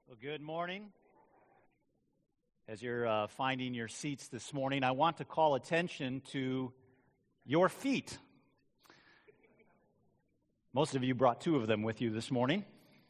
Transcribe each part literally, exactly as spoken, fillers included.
Well, good morning. As you're uh, finding your seats this morning, I want to call attention to your feet. Most of you brought two of them with you this morning.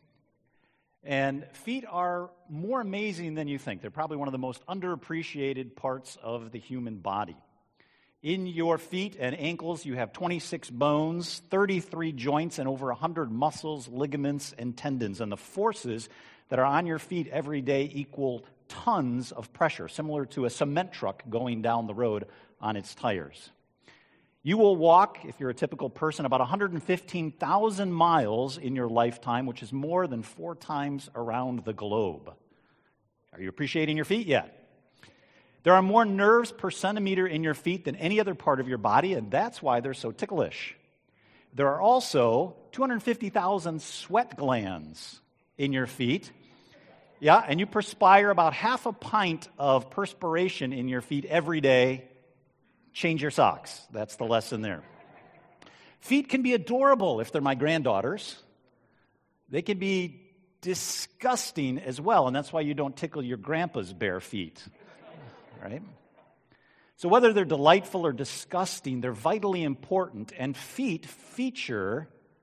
And feet are more amazing than you think. They're probably one of the most underappreciated parts of the human body. In your feet and ankles, you have twenty-six bones, thirty-three joints, and over one hundred muscles, ligaments, and tendons. And the forces that are on your feet every day equal tons of pressure, similar to a cement truck going down the road on its tires. You will walk, if you're a typical person, about one hundred fifteen thousand miles in your lifetime, which is more than four times around the globe. Are you appreciating your feet yet? There are more nerves per centimeter in your feet than any other part of your body, and that's why they're so ticklish. There are also two hundred fifty thousand sweat glands in your feet. Yeah, and you perspire about half a pint of perspiration in your feet every day. Change your socks. That's the lesson there. Feet can be adorable if they're my granddaughters. They can be disgusting as well, and that's why you don't tickle your grandpa's bare feet. Right? So whether they're delightful or disgusting, they're vitally important, and feet feature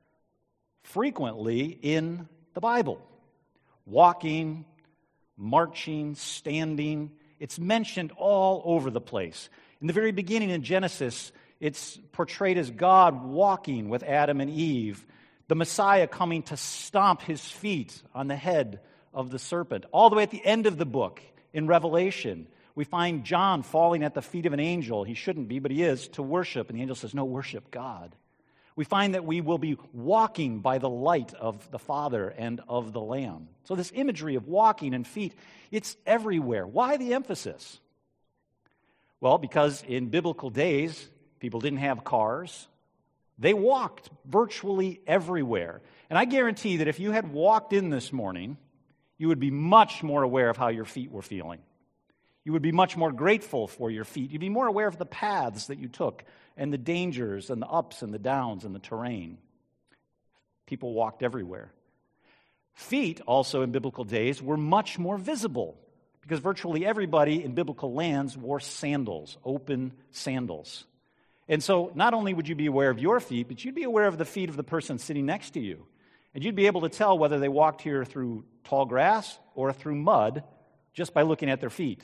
frequently in the Bible. Walking, marching, standing, it's mentioned all over the place. In the very beginning in Genesis, it's portrayed as God walking with Adam and Eve, the Messiah coming to stomp his feet on the head of the serpent. All the way at the end of the book, in Revelation, we find John falling at the feet of an angel. He shouldn't be, but he is, to worship. And the angel says, no, worship God. We find that we will be walking by the light of the Father and of the Lamb. So this imagery of walking and feet, it's everywhere. Why the emphasis? Well, because in biblical days, people didn't have cars. They walked virtually everywhere. And I guarantee that if you had walked in this morning, you would be much more aware of how your feet were feeling. You would be much more grateful for your feet. You'd be more aware of the paths that you took and the dangers and the ups and the downs and the terrain. People walked everywhere. Feet, also in biblical days, were much more visible because virtually everybody in biblical lands wore sandals, open sandals. And so not only would you be aware of your feet, but you'd be aware of the feet of the person sitting next to you. And you'd be able to tell whether they walked here through tall grass or through mud just by looking at their feet.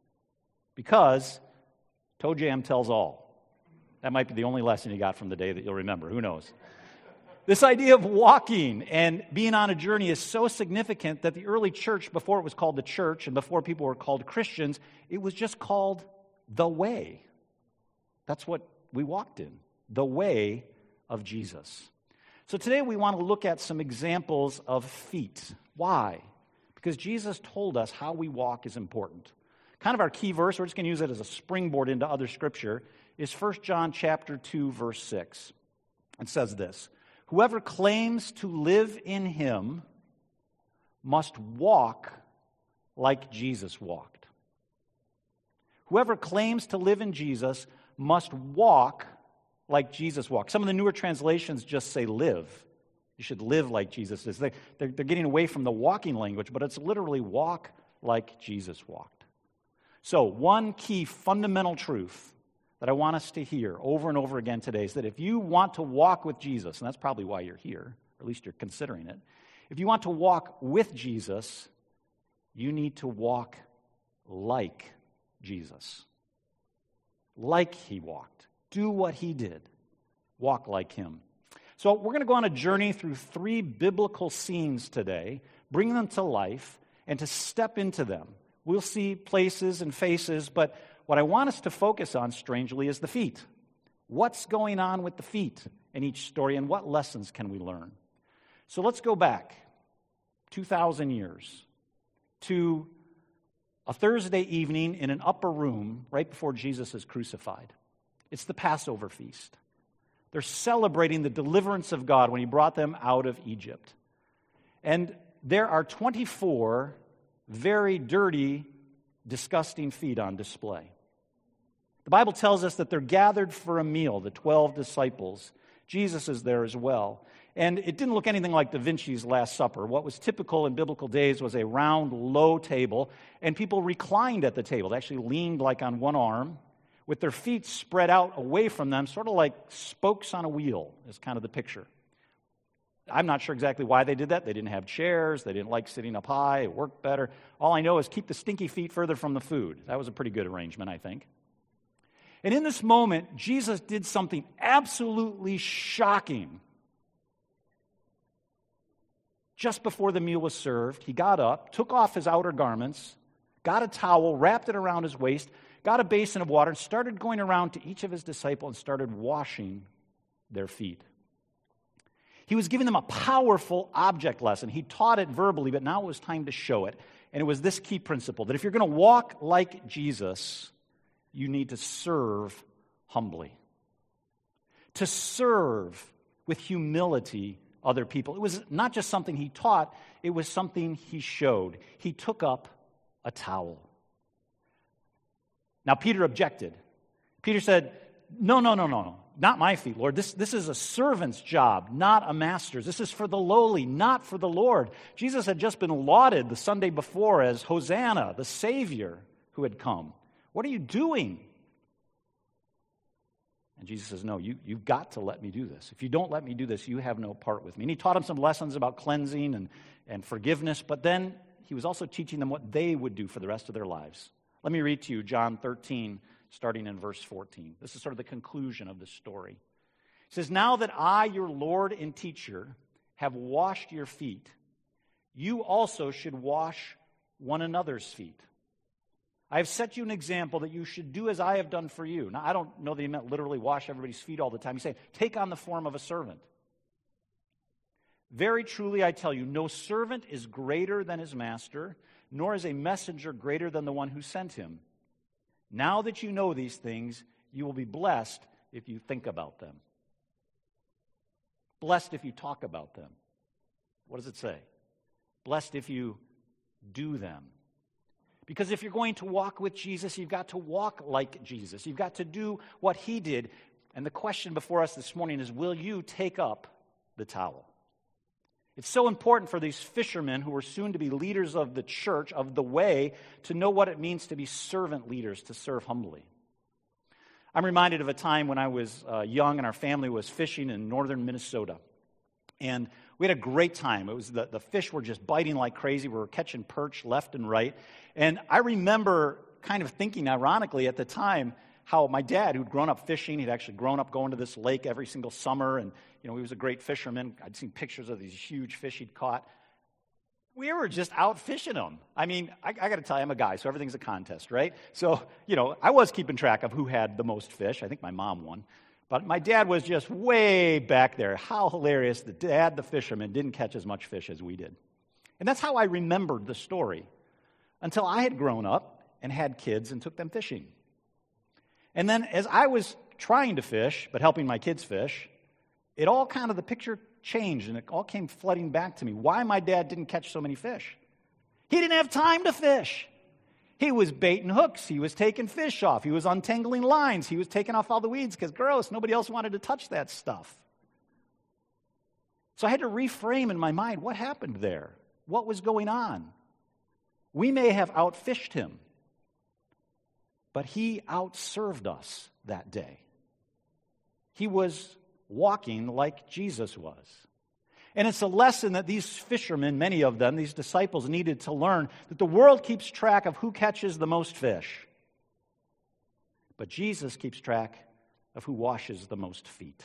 Because toe jam tells all. That might be the only lesson you got from the day that you'll remember. Who knows? This idea of walking and being on a journey is so significant that the early church, before it was called the church and before people were called Christians, it was just called the way. That's what we walked in, the way of Jesus. So today we want to look at some examples of feet. Why? Because Jesus told us how we walk is important. Kind of our key verse, we're just going to use it as a springboard into other scripture, is First John chapter two, verse six. It says this, whoever claims to live in him must walk like Jesus walked. Whoever claims to live in Jesus must walk like Jesus walked. Some of the newer translations just say live. You should live like Jesus is. They, they're, they're getting away from the walking language, but it's literally walk like Jesus walked. So one key fundamental truth that I want us to hear over and over again today is that if you want to walk with Jesus, and that's probably why you're here, or at least you're considering it, if you want to walk with Jesus, you need to walk like Jesus. Like he walked. Do what he did. Walk like him. So we're going to go on a journey through three biblical scenes today, bring them to life, and to step into them. We'll see places and faces, but what I want us to focus on, strangely, is the feet. What's going on with the feet in each story, and what lessons can we learn? So let's go back two thousand years to a Thursday evening in an upper room right before Jesus is crucified. It's the Passover feast. They're celebrating the deliverance of God when he brought them out of Egypt. And there are twenty-four very dirty, disgusting feet on display. The Bible tells us that they're gathered for a meal, the twelve disciples. Jesus is there as well. And it didn't look anything like Da Vinci's Last Supper. What was typical in biblical days was a round, low table, and people reclined at the table. They actually leaned like on one arm, with their feet spread out away from them, sort of like spokes on a wheel, is kind of the picture. I'm not sure exactly why they did that. They didn't have chairs. They didn't like sitting up high. It worked better. All I know is keep the stinky feet further from the food. That was a pretty good arrangement, I think. And in this moment, Jesus did something absolutely shocking. Just before the meal was served, he got up, took off his outer garments, got a towel, wrapped it around his waist, got a basin of water, and started going around to each of his disciples and started washing their feet. He was giving them a powerful object lesson. He taught it verbally, but now it was time to show it. And it was this key principle, that if you're going to walk like Jesus, you need to serve humbly. To serve with humility other people. It was not just something he taught, it was something he showed. He took up a towel. Now, Peter objected. Peter said, no, no, no, no, no. Not my feet, Lord. This, this is a servant's job, not a master's. This is for the lowly, not for the Lord. Jesus had just been lauded the Sunday before as Hosanna, the Savior who had come. What are you doing? And Jesus says, no, you, you've got to let me do this. If you don't let me do this, you have no part with me. And he taught them some lessons about cleansing and, and forgiveness, but then he was also teaching them what they would do for the rest of their lives. Let me read to you John thirteen, starting in verse fourteen. This is sort of the conclusion of the story. It says, now that I, your Lord and teacher, have washed your feet, you also should wash one another's feet. I have set you an example that you should do as I have done for you. Now, I don't know that he meant literally wash everybody's feet all the time. He's saying, take on the form of a servant. Very truly, I tell you, no servant is greater than his master, nor is a messenger greater than the one who sent him. Now that you know these things, you will be blessed if you think about them. Blessed if you talk about them. What does it say? Blessed if you do them. Because if you're going to walk with Jesus, you've got to walk like Jesus. You've got to do what he did. And the question before us this morning is, will you take up the towel? It's so important for these fishermen who are soon to be leaders of the church, of the way, to know what it means to be servant leaders, to serve humbly. I'm reminded of a time when I was uh, young and our family was fishing in northern Minnesota. And we had a great time. It was the, the fish were just biting like crazy. We were catching perch left and right. And I remember kind of thinking, ironically, at the time, how my dad, who'd grown up fishing, he'd actually grown up going to this lake every single summer, and you know he was a great fisherman. I'd seen pictures of these huge fish he'd caught. We were just out fishing them. I mean, I, I got to tell you, I'm a guy, so everything's a contest, right? So, you know, I was keeping track of who had the most fish. I think my mom won. But my dad was just way back there. How hilarious that dad, the fisherman, didn't catch as much fish as we did. And that's how I remembered the story until I had grown up and had kids and took them fishing. And then as I was trying to fish, but helping my kids fish, it all kind of, the picture changed, and it all came flooding back to me. Why my dad didn't catch so many fish? He didn't have time to fish. He was baiting hooks. He was taking fish off. He was untangling lines. He was taking off all the weeds because, gross, nobody else wanted to touch that stuff. So I had to reframe in my mind what happened there. What was going on? We may have outfished him, but he outserved us that day. He was walking like Jesus was. And it's a lesson that these fishermen, many of them, these disciples, needed to learn, that the world keeps track of who catches the most fish. But Jesus keeps track of who washes the most feet.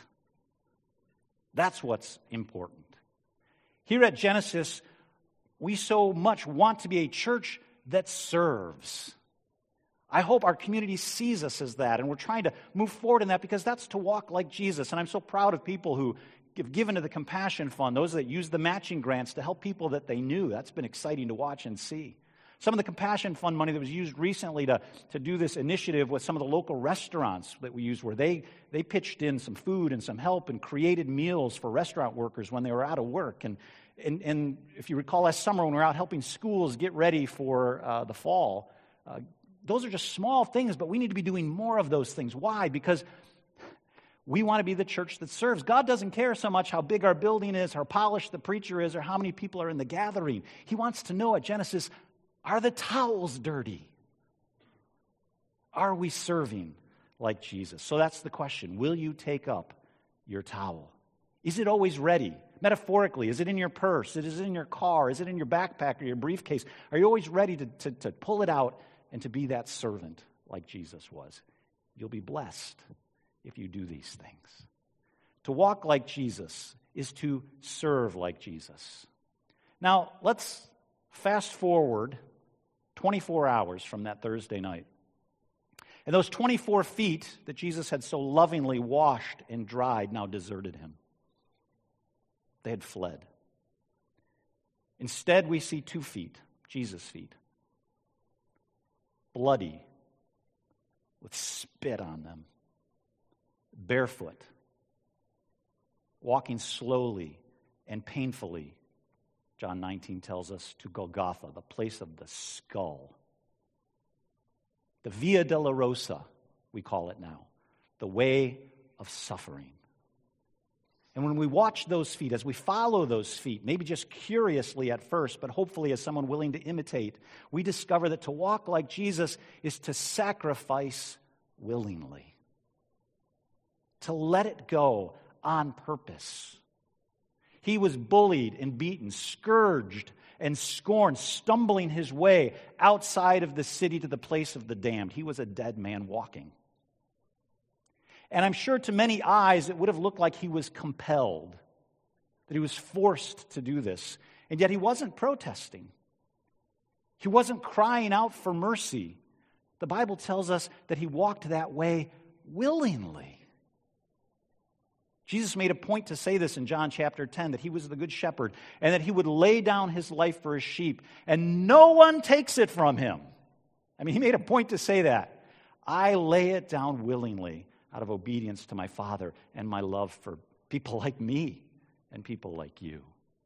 That's what's important. Here at Genesis, we so much want to be a church that serves. I hope our community sees us as that, and we're trying to move forward in that because that's to walk like Jesus. And I'm so proud of people who have given to the Compassion Fund, those that use the matching grants to help people that they knew. That's been exciting to watch and see. Some of the Compassion Fund money that was used recently to, to do this initiative with some of the local restaurants that we used, where they, they pitched in some food and some help and created meals for restaurant workers when they were out of work. And, and, and if you recall last summer when we were out helping schools get ready for uh, the fall, uh, those are just small things, but we need to be doing more of those things. Why? Because We want to be the church that serves. God doesn't care so much how big our building is, how polished the preacher is, or how many people are in the gathering. He wants to know at Genesis, are the towels dirty? Are we serving like Jesus? So that's the question. Will you take up your towel? Is it always ready? Metaphorically, is it in your purse? Is it in your car? Is it in your backpack or your briefcase? Are you always ready to, to, to pull it out and to be that servant like Jesus was? You'll be blessed if you do these things. To walk like Jesus is to serve like Jesus. Now, let's fast forward twenty-four hours from that Thursday night. And those twenty-four feet that Jesus had so lovingly washed and dried now deserted him. They had fled. Instead, we see two feet, Jesus' feet, bloody, with spit on them, barefoot, walking slowly and painfully, John nineteen tells us, to Golgotha, the place of the skull. The Via Dolorosa, we call it now, the way of suffering. And when we watch those feet, as we follow those feet, maybe just curiously at first, but hopefully as someone willing to imitate, we discover that to walk like Jesus is to sacrifice willingly, to let it go on purpose. He was bullied and beaten, scourged and scorned, stumbling his way outside of the city to the place of the damned. He was a dead man walking. And I'm sure to many eyes it would have looked like he was compelled, that he was forced to do this. And yet he wasn't protesting. He wasn't crying out for mercy. The Bible tells us that he walked that way willingly. Jesus made a point to say this in John chapter ten, that he was the good shepherd and that he would lay down his life for his sheep, and no one takes it from him. I mean, he made a point to say that. I lay it down willingly out of obedience to my Father and my love for people like me and people like you.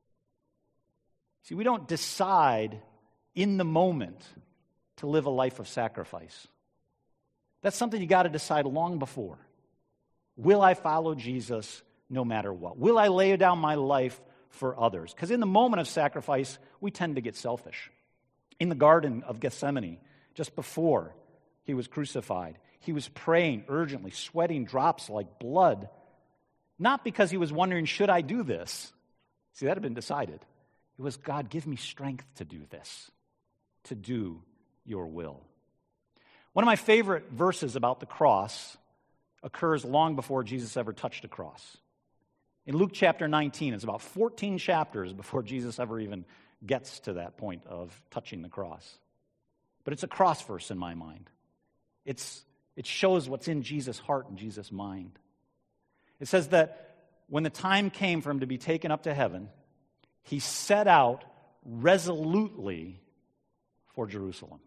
See, we don't decide in the moment to live a life of sacrifice. That's something you got to decide long before. Will I follow Jesus no matter what? Will I lay down my life for others? Because in the moment of sacrifice, we tend to get selfish. In the Garden of Gethsemane, just before he was crucified, he was praying urgently, sweating drops like blood, not because he was wondering, should I do this? See, that had been decided. It was, God, give me strength to do this, to do your will. One of my favorite verses about the cross occurs long before Jesus ever touched a cross. In Luke chapter nineteen, it's about fourteen chapters before Jesus ever even gets to that point of touching the cross. But it's a cross verse in my mind. It's, it shows what's in Jesus' heart and Jesus' mind. It says that when the time came for him to be taken up to heaven, he set out resolutely for Jerusalem.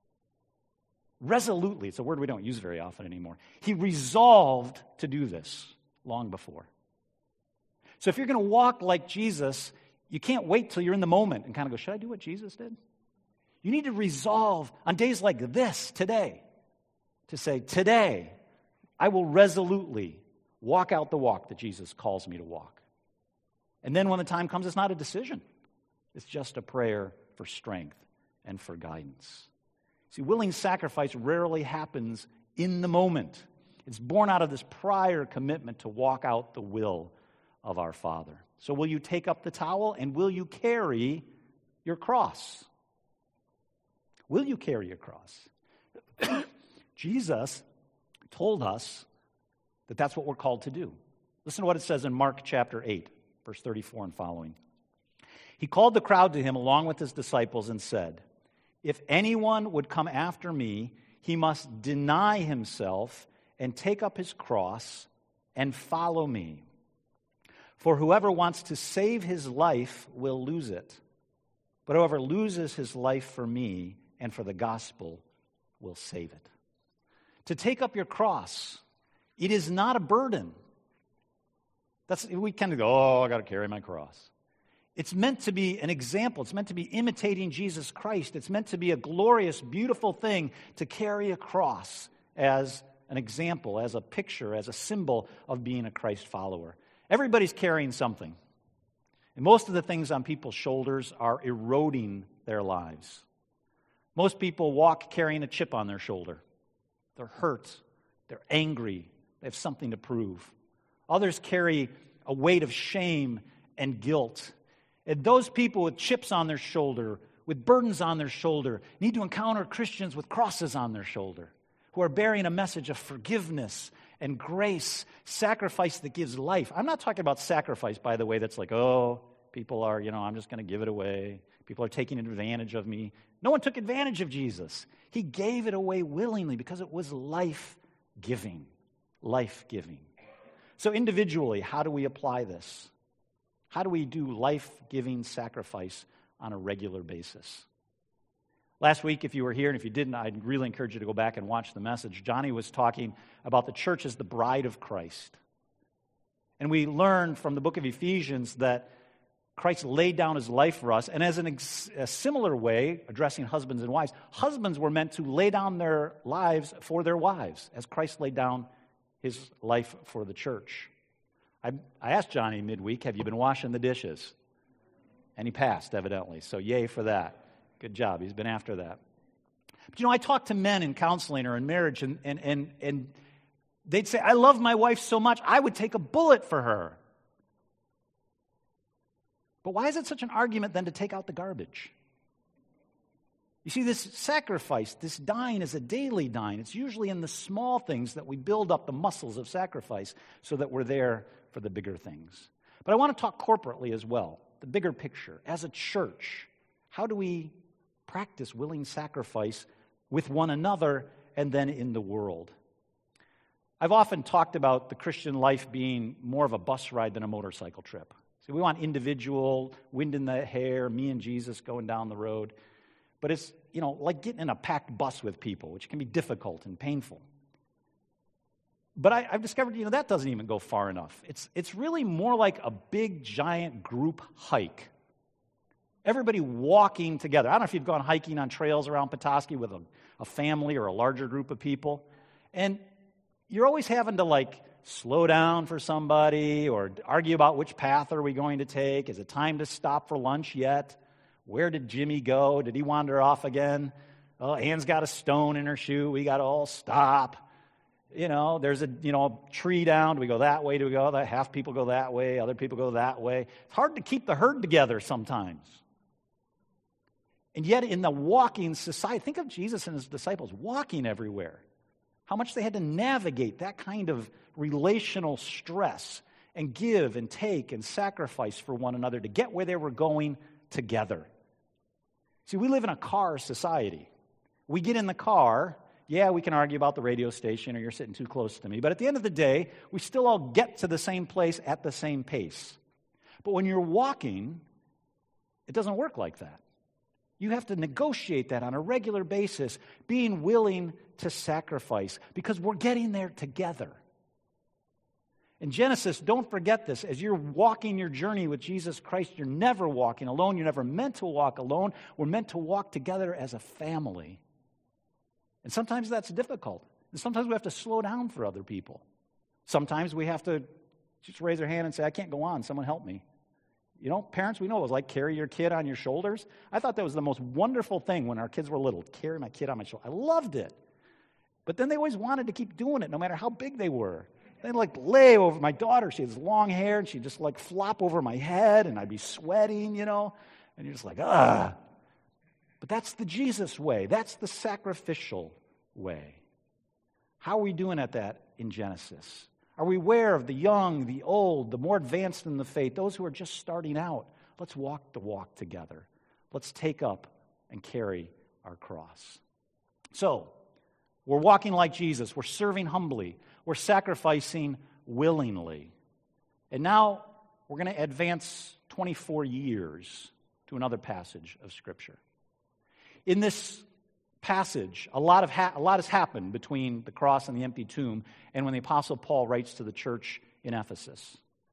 Resolutely, it's a word we don't use very often anymore. He resolved to do this long before. So if you're going to walk like Jesus, you can't wait till you're in the moment and kind of go, should I do what Jesus did? You need to resolve on days like this, today, to say, today, I will resolutely walk out the walk that Jesus calls me to walk. And then when the time comes, it's not a decision. It's just a prayer for strength and for guidance. See, willing sacrifice rarely happens in the moment. It's born out of this prior commitment to walk out the will of our Father. So will you take up the towel and will you carry your cross? Will you carry your cross? Jesus told us that that's what we're called to do. Listen to what it says in Mark chapter eight, verse thirty-four and following. He called the crowd to him along with his disciples and said, if anyone would come after me, he must deny himself and take up his cross and follow me. For whoever wants to save his life will lose it, but whoever loses his life for me and for the gospel will save it. To take up your cross, it is not a burden. That's, we kind of go, oh, I got to carry my cross. It's meant to be an example. It's meant to be imitating Jesus Christ. It's meant to be a glorious, beautiful thing to carry a cross as an example, as a picture, as a symbol of being a Christ follower. Everybody's carrying something. And most of the things on people's shoulders are eroding their lives. Most people walk carrying a chip on their shoulder. They're hurt. They're angry. They have something to prove. Others carry a weight of shame and guilt. And those people with chips on their shoulder, with burdens on their shoulder, need to encounter Christians with crosses on their shoulder, who are bearing a message of forgiveness and grace, sacrifice that gives life. I'm not talking about sacrifice, by the way, that's like, oh, people are, you know, I'm just going to give it away. People are taking advantage of me. No one took advantage of Jesus. He gave it away willingly because it was life-giving. Life-giving. So individually, how do we apply this? How do we do life-giving sacrifice on a regular basis? Last week, if you were here, and if you didn't, I'd really encourage you to go back and watch the message. Johnny was talking about the church as the bride of Christ. And we learned from the book of Ephesians that Christ laid down his life for us, and as an ex- a similar way, addressing husbands and wives, husbands were meant to lay down their lives for their wives, as Christ laid down his life for the church. I, I asked Johnny midweek, have you been washing the dishes? And he passed, evidently, so yay for that. Good job, he's been after that. But you know, I talk to men in counseling or in marriage, and, and, and, and they'd say, I love my wife so much, I would take a bullet for her. But why is it such an argument then to take out the garbage? You see, this sacrifice, this dying is a daily dying. It's usually in the small things that we build up the muscles of sacrifice so that we're there for the bigger things. But I want to talk corporately as well, the bigger picture. As a church, how do we practice willing sacrifice with one another and then in the world? I've often talked about the Christian life being more of a bus ride than a motorcycle trip. See, we want individual, wind in the hair, me and Jesus going down the road. But it's, you know, like getting in a packed bus with people, which can be difficult and painful. But I, I've discovered, you know, that doesn't even go far enough. It's, it's really more like a big, giant group hike. Everybody walking together. I don't know if you've gone hiking on trails around Petoskey with a, a family or a larger group of people. And you're always having to, like, slow down for somebody or argue about which path are we going to take. Is it time to stop for lunch yet? Where did Jimmy go? Did he wander off again? Oh, Anne's got a stone in her shoe. We got to all stop. You know, there's a, you know, tree down. Do we go that way? Do we go that? Half people go that way. Other people go that way. It's hard to keep the herd together sometimes. And yet in the walking society, think of Jesus and his disciples walking everywhere. How much they had to navigate that kind of relational stress and give and take and sacrifice for one another to get where they were going together. See, we live in a car society. We get in the car, yeah, we can argue about the radio station or you're sitting too close to me, but at the end of the day, we still all get to the same place at the same pace. But when you're walking, it doesn't work like that. You have to negotiate that on a regular basis, being willing to sacrifice, because we're getting there together. In Genesis, don't forget this. As you're walking your journey with Jesus Christ, you're never walking alone. You're never meant to walk alone. We're meant to walk together as a family. And sometimes that's difficult. And sometimes we have to slow down for other people. Sometimes we have to just raise our hand and say, I can't go on. Someone help me. You know, parents, we know it was like carry your kid on your shoulders. I thought that was the most wonderful thing when our kids were little, carry my kid on my shoulder. I loved it. But then they always wanted to keep doing it no matter how big they were. They'd like lay over my daughter. She has long hair, and she'd just like flop over my head, and I'd be sweating, you know. And you're just like, ah. But that's the Jesus way. That's the sacrificial way. How are we doing at that in Genesis? Are we aware of the young, the old, the more advanced in the faith, those who are just starting out? Let's walk the walk together. Let's take up and carry our cross. So, we're walking like Jesus. We're serving humbly. We're sacrificing willingly. And now we're going to advance twenty-four years to another passage of Scripture. In this passage, a lot of ha- a lot has happened between the cross and the empty tomb and when the Apostle Paul writes to the church in Ephesus.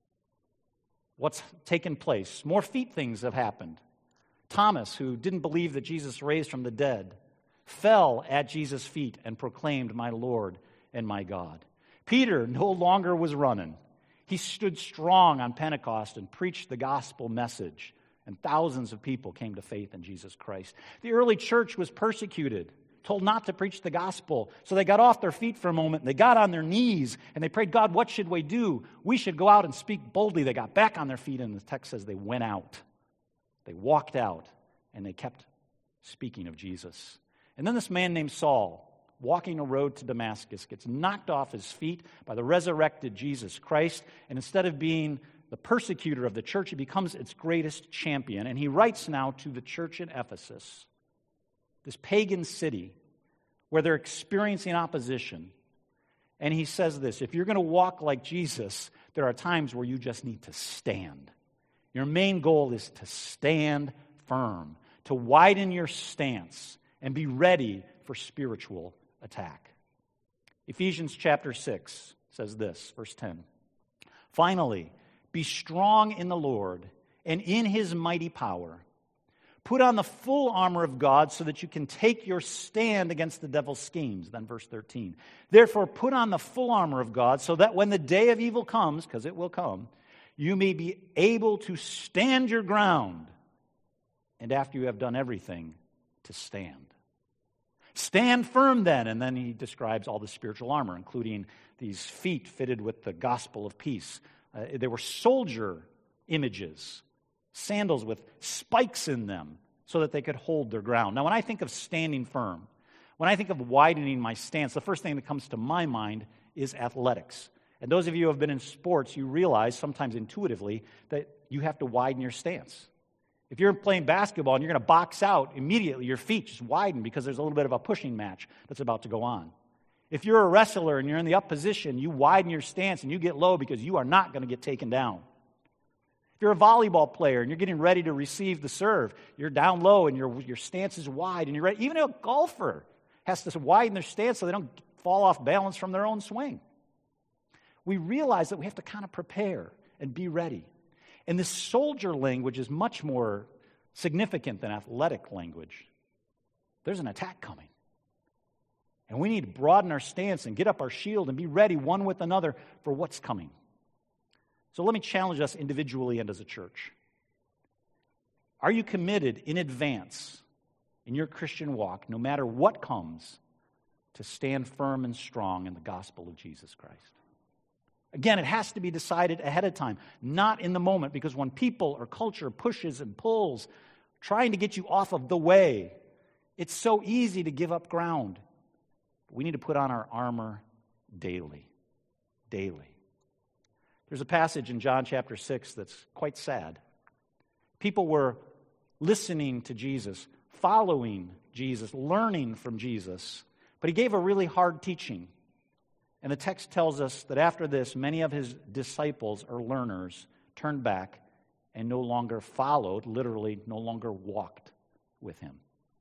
What's taken place? More feet things have happened. Thomas, who didn't believe that Jesus raised from the dead, fell at Jesus' feet and proclaimed, "My Lord and my God. Peter no longer was running. He stood strong on Pentecost and preached the gospel message, and thousands of people came to faith in Jesus Christ. The early church was persecuted, told not to preach the gospel, so they got off their feet for a moment, and they got on their knees, and they prayed, God, what should we do? We should go out and speak boldly. They got back on their feet, and the text says they went out. They walked out, and they kept speaking of Jesus. And then this man named Saul, walking a road to Damascus, gets knocked off his feet by the resurrected Jesus Christ, and instead of being the persecutor of the church, he becomes its greatest champion. And he writes now to the church in Ephesus, this pagan city where they're experiencing opposition. And he says this, if you're going to walk like Jesus, there are times where you just need to stand. Your main goal is to stand firm, to widen your stance, and be ready for spiritual attack. Ephesians chapter six says this, verse ten. Finally, be strong in the Lord and in His mighty power. Put on the full armor of God so that you can take your stand against the devil's schemes. Then verse thirteen. Therefore, put on the full armor of God so that when the day of evil comes, because it will come, you may be able to stand your ground. And after you have done everything, to stand. Stand firm then. And then he describes all the spiritual armor, including these feet fitted with the gospel of peace. Uh, there were soldier images, sandals with spikes in them so that they could hold their ground. Now, when I think of standing firm, when I think of widening my stance, the first thing that comes to my mind is athletics. And those of you who have been in sports, you realize sometimes intuitively that you have to widen your stance. If you're playing basketball and you're going to box out, immediately your feet just widen because there's a little bit of a pushing match that's about to go on. If you're a wrestler and you're in the up position, you widen your stance and you get low because you are not going to get taken down. If you're a volleyball player and you're getting ready to receive the serve, you're down low and your, your stance is wide and you're ready. Even a golfer has to widen their stance so they don't fall off balance from their own swing. We realize that we have to kind of prepare and be ready. And this soldier language is much more significant than athletic language. There's an attack coming. And we need to broaden our stance and get up our shield and be ready one with another for what's coming. So let me challenge us individually and as a church. Are you committed in advance in your Christian walk, no matter what comes, to stand firm and strong in the gospel of Jesus Christ? Again, it has to be decided ahead of time, not in the moment, because when people or culture pushes and pulls, trying to get you off of the way, it's so easy to give up ground. We need to put on our armor daily, daily. There's a passage in John chapter six that's quite sad. People were listening to Jesus, following Jesus, learning from Jesus, but he gave a really hard teaching. And the text tells us that after this, many of his disciples or learners turned back and no longer followed, literally no longer walked with him.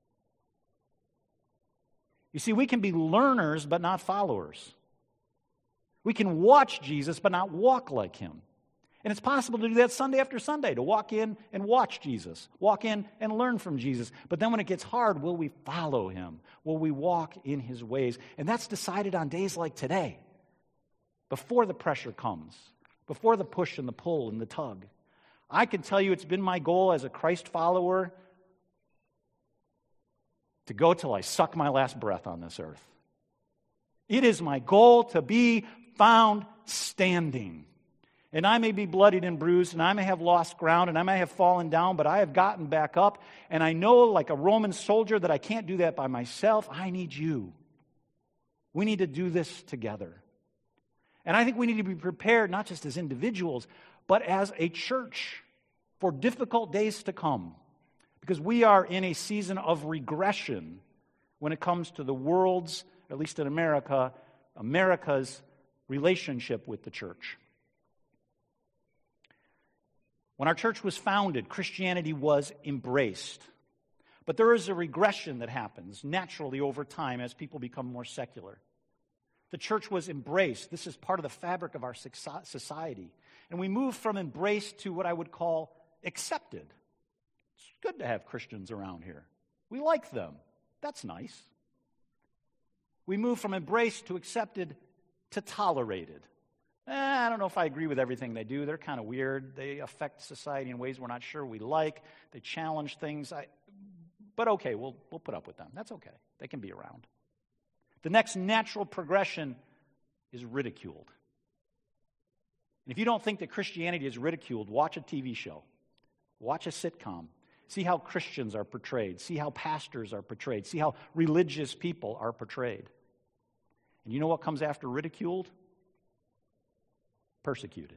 You see, we can be learners but not followers. We can watch Jesus but not walk like him. And it's possible to do that Sunday after Sunday, to walk in and watch Jesus, walk in and learn from Jesus. But then when it gets hard, will we follow him? Will we walk in his ways? And that's decided on days like today, before the pressure comes, before the push and the pull and the tug. I can tell you it's been my goal as a Christ follower to go till I suck my last breath on this earth. It is my goal to be found standing. And I may be bloodied and bruised, and I may have lost ground, and I may have fallen down, but I have gotten back up, and I know, like a Roman soldier, that I can't do that by myself. I need you. We need to do this together. And I think we need to be prepared, not just as individuals, but as a church for difficult days to come, because we are in a season of regression when it comes to the world's, at least in America, America's relationship with the church. When our church was founded, Christianity was embraced. But there is a regression that happens naturally over time as people become more secular. The church was embraced. This is part of the fabric of our society. And we move from embraced to what I would call accepted. It's good to have Christians around here. We like them. That's nice. We move from embraced to accepted to tolerated. Eh, I don't know if I agree with everything they do. They're kind of weird. They affect society in ways we're not sure we like. They challenge things. I, but okay, we'll, we'll put up with them. That's okay. They can be around. The next natural progression is ridiculed. And if you don't think that Christianity is ridiculed, watch a T V show. Watch a sitcom. See how Christians are portrayed. See how pastors are portrayed. See how religious people are portrayed. And you know what comes after ridiculed? Persecuted.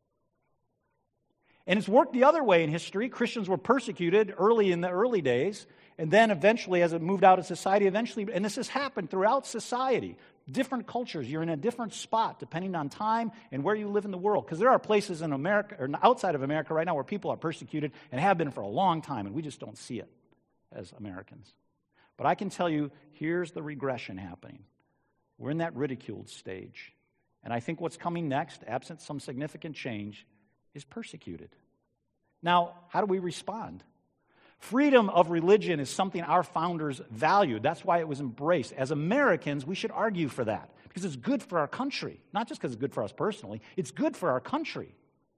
And it's worked the other way in history. Christians were persecuted early in the early days, and then eventually, as it moved out of society, eventually, and this has happened throughout society, different cultures, you're in a different spot depending on time and where you live in the world. Because there are places in America, or outside of America right now, where people are persecuted and have been for a long time, and we just don't see it as Americans. But I can tell you, here's the regression happening. We're in that ridiculed stage. And I think what's coming next, absent some significant change, is persecuted. Now, how do we respond? Freedom of religion is something our founders valued. That's why it was embraced. As Americans, we should argue for that because it's good for our country. Not just because it's good for us personally, it's good for our country.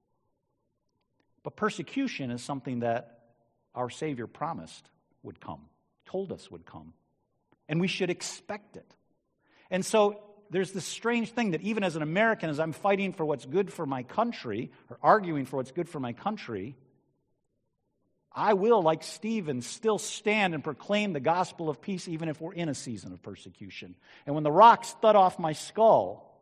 But persecution is something that our Savior promised would come, told us would come. And we should expect it. And so there's this strange thing that even as an American, as I'm fighting for what's good for my country, or arguing for what's good for my country, I will, like Stephen, still stand and proclaim the gospel of peace even if we're in a season of persecution. And when the rocks thud off my skull,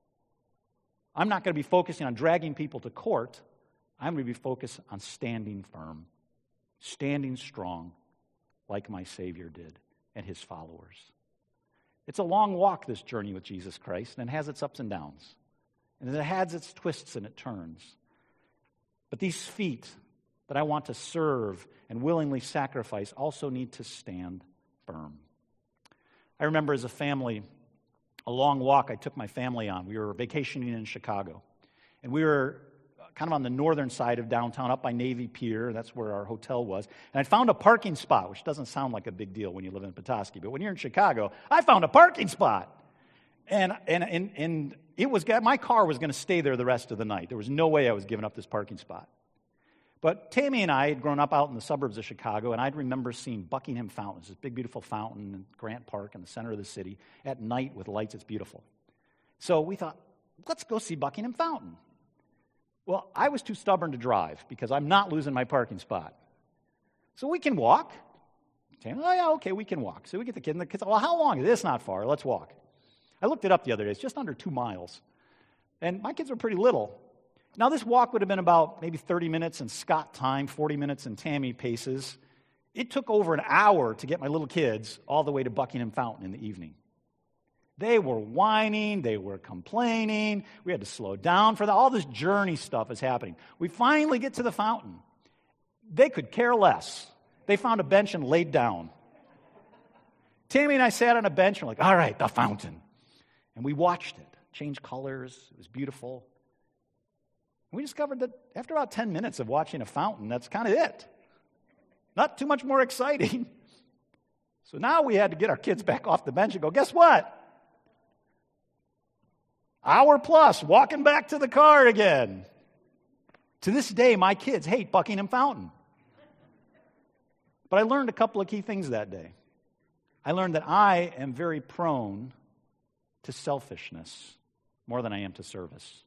I'm not going to be focusing on dragging people to court. I'm going to be focused on standing firm, standing strong like my Savior did and his followers. It's a long walk, this journey with Jesus Christ, and it has its ups and downs. And it has its twists and it turns. But these feet that I want to serve and willingly sacrifice also need to stand firm. I remember as a family, a long walk I took my family on. We were vacationing in Chicago. And we were kind of on the northern side of downtown, up by Navy Pier. That's where our hotel was. And I found a parking spot, which doesn't sound like a big deal when you live in Petoskey. But when you're in Chicago, I found a parking spot. And and and, and it was my car was going to stay there the rest of the night. There was no way I was giving up this parking spot. But Tammy and I had grown up out in the suburbs of Chicago, and I'd remember seeing Buckingham Fountain, this big, beautiful fountain in Grant Park in the center of the city at night with lights. It's beautiful. So we thought, let's go see Buckingham Fountain. Well, I was too stubborn to drive because I'm not losing my parking spot. So we can walk. Tammy, oh, yeah, okay, we can walk. So we get the kid, and the kids, well, how long is this? Not far. Let's walk. I looked it up the other day. It's just under two miles. And my kids were pretty little. Now, this walk would have been about maybe thirty minutes in Scott time, forty minutes in Tammy paces. It took over an hour to get my little kids all the way to Buckingham Fountain in the evening. They were whining. They were complaining. We had to slow down for that. All this journey stuff is happening. We finally get to the fountain. They could care less. They found a bench and laid down. Tammy and I sat on a bench and we're like, all right, the fountain. And we watched it change colors. It was beautiful. We discovered that after about ten minutes of watching a fountain, that's kind of it. Not too much more exciting. So now we had to get our kids back off the bench and go, guess what? Hour plus, walking back to the car again. To this day, my kids hate Buckingham Fountain. But I learned a couple of key things that day. I learned that I am very prone to selfishness more than I am to service.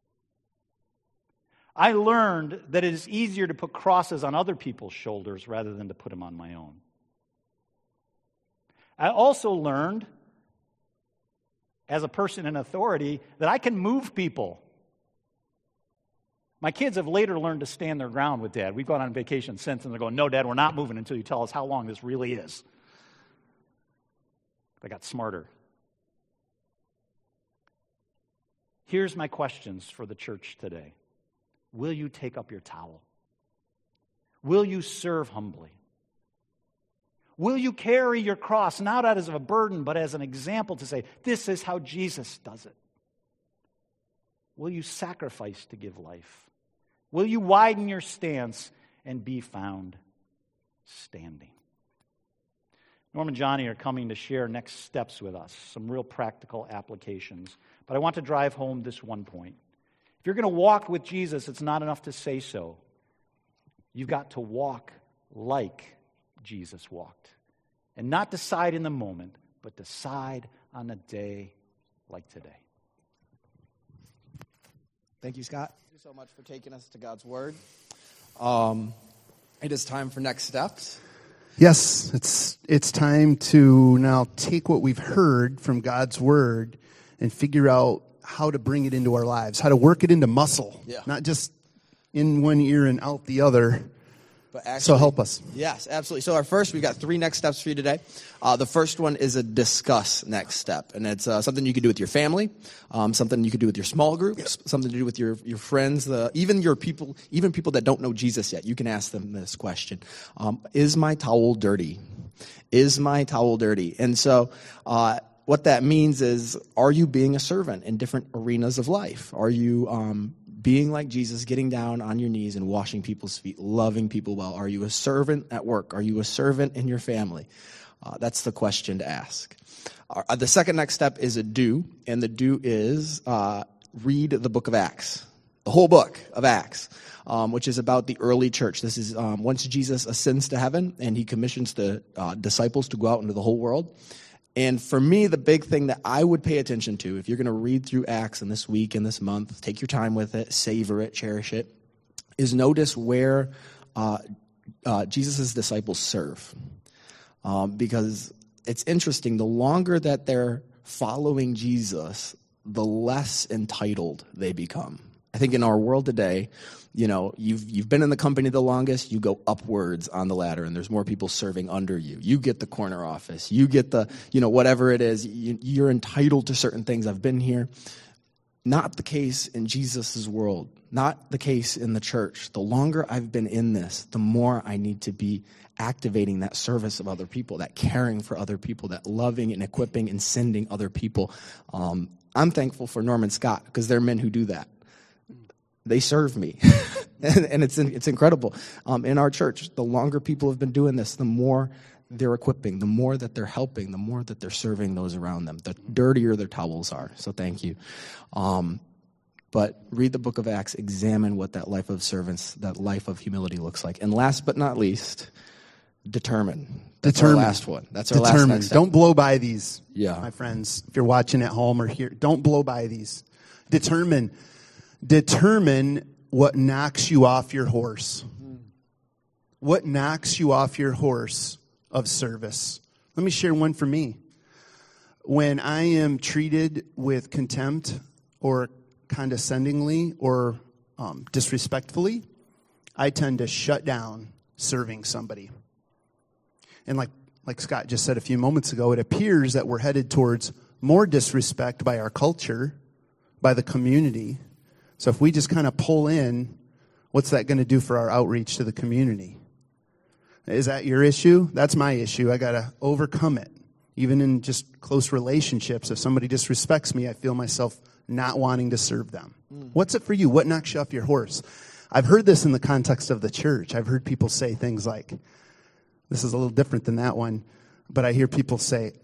I learned that it is easier to put crosses on other people's shoulders rather than to put them on my own. I also learned, as a person in authority, that I can move people. My kids have later learned to stand their ground with Dad. We've gone on vacation since, and they're going, no, Dad, we're not moving until you tell us how long this really is. They got smarter. Here's my questions for the church today. Will you take up your towel? Will you serve humbly? Will you carry your cross not as a burden, but as an example to say, this is how Jesus does it? Will you sacrifice to give life? Will you widen your stance and be found standing? Norm and Johnny are coming to share next steps with us, some real practical applications. But I want to drive home this one point. If you're going to walk with Jesus, it's not enough to say so. You've got to walk like Jesus walked. And not decide in the moment, but decide on a day like today. Thank you, Scott. Thank you so much for taking us to God's Word. Um, it is time for next steps. Yes, it's it's time to now take what we've heard from God's Word and figure out how to bring it into our lives, how to work it into muscle, yeah. not just in one ear and out the other. But actually, so help us. Yes, absolutely. So our first, we've got three next steps for you today. Uh, the first one is a discuss next step. And it's uh, something you could do with your family, um, something you could do with your small groups, yep. something to do with your, your friends, the, even your people, even people that don't know Jesus yet. You can ask them this question. Um, is my towel dirty? Is my towel dirty? And so uh, what that means is, are you being a servant in different arenas of life? Are you um, being like Jesus, getting down on your knees and washing people's feet, loving people well? Are you a servant at work? Are you a servant in your family? Uh, that's the question to ask. Uh, the second next step is a do, and the do is uh, read the book of Acts, the whole book of Acts, um, which is about the early church. This is um, once Jesus ascends to heaven and he commissions the uh, disciples to go out into the whole world. And for me, the big thing that I would pay attention to, if you're going to read through Acts in this week and this month, take your time with it, savor it, cherish it, is notice where uh, uh, Jesus' disciples serve. Um, because it's interesting, the longer that they're following Jesus, the less entitled they become. I think in our world today, you know, you've you've been in the company the longest, you go upwards on the ladder, and there's more people serving under you. You get the corner office. You get the, you know, whatever it is. You, you're entitled to certain things. I've been here. Not the case in Jesus' world. Not the case in the church. The longer I've been in this, the more I need to be activating that service of other people, that caring for other people, that loving and equipping and sending other people. Um, I'm thankful for Norm and Scott because they're men who do that. They serve me, and, and it's it's incredible. Um, in our church, the longer people have been doing this, the more they're equipping, the more that they're helping, the more that they're serving those around them, the dirtier their towels are. So thank you. Um, but read the book of Acts, examine what that life of servants, that life of humility looks like. And last but not least, determine. That's determine. our last one. That's our determine. last next step. Don't blow by these, yeah. my friends. If you're watching at home or here, don't blow by these. Determine. Determine what knocks you off your horse. What knocks you off your horse of service? Let me share one for me. When I am treated with contempt or condescendingly or um, disrespectfully, I tend to shut down serving somebody. And like, like Scott just said a few moments ago, it appears that we're headed towards more disrespect by our culture, by the community. So if we just kind of pull in, what's that going to do for our outreach to the community? Is that your issue? That's my issue. I got to overcome it. Even in just close relationships, if somebody disrespects me, I feel myself not wanting to serve them. Mm. What's it for you? What knocks you off your horse? I've heard this in the context of the church. I've heard people say things like, this is a little different than that one, but I hear people say,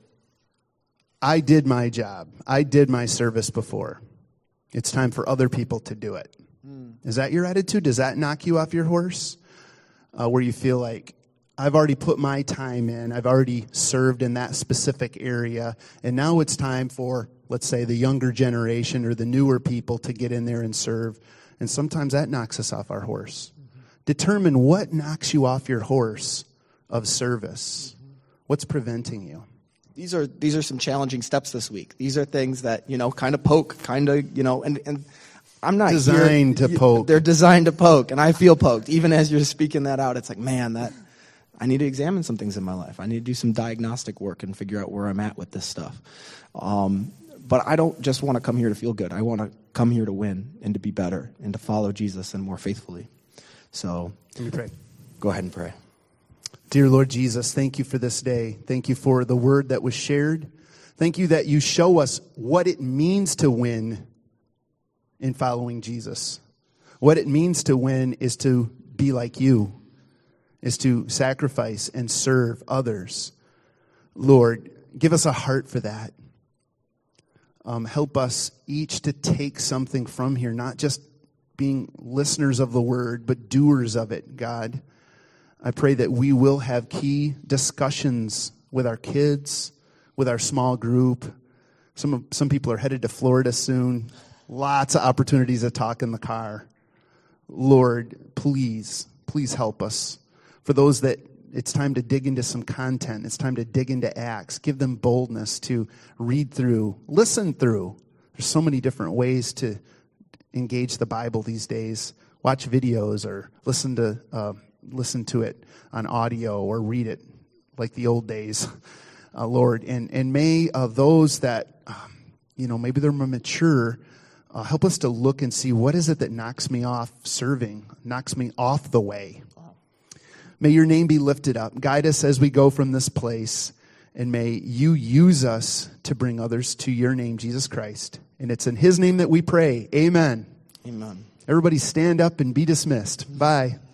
I did my job. I did my service before. It's time for other people to do it. Mm. Is that your attitude? Does that knock you off your horse? Uh, where you feel like, I've already put my time in. I've already served in that specific area. And now it's time for, let's say, the younger generation or the newer people to get in there and serve. And sometimes that knocks us off our horse. Mm-hmm. Determine what knocks you off your horse of service. Mm-hmm. What's preventing you? These are these are some challenging steps this week. These are things that, you know, kind of poke, kind of, you know, and, and I'm not designed here, to poke. They're designed to poke, and I feel poked. Even as you're speaking that out, it's like, man, that I need to examine some things in my life. I need to do some diagnostic work and figure out where I'm at with this stuff. Um, but I don't just want to come here to feel good. I want to come here to win and to be better and to follow Jesus and more faithfully. So let me pray. Go ahead and pray. Dear Lord Jesus, thank you for this day. Thank you for the word that was shared. Thank you that you show us what it means to win in following Jesus. What it means to win is to be like you, is to sacrifice and serve others. Lord, give us a heart for that. Um, help us each to take something from here, not just being listeners of the word, but doers of it, God. I pray that we will have key discussions with our kids, with our small group. Some of, some people are headed to Florida soon. Lots of opportunities to talk in the car. Lord, please, please help us. For those that it's time to dig into some content, it's time to dig into Acts. Give them boldness to read through, listen through. There's so many different ways to engage the Bible these days. Watch videos or listen to uh, listen to it on audio or read it like the old days, uh, Lord. And and may uh, those that um, you know maybe they're more mature, uh, help us to look and see what is it that knocks me off serving, knocks me off the way. May your name be lifted up. Guide us as we go from this place. And may you use us to bring others to your name, Jesus Christ. And it's in his name that we pray. Amen. Amen. Everybody stand up and be dismissed. Bye.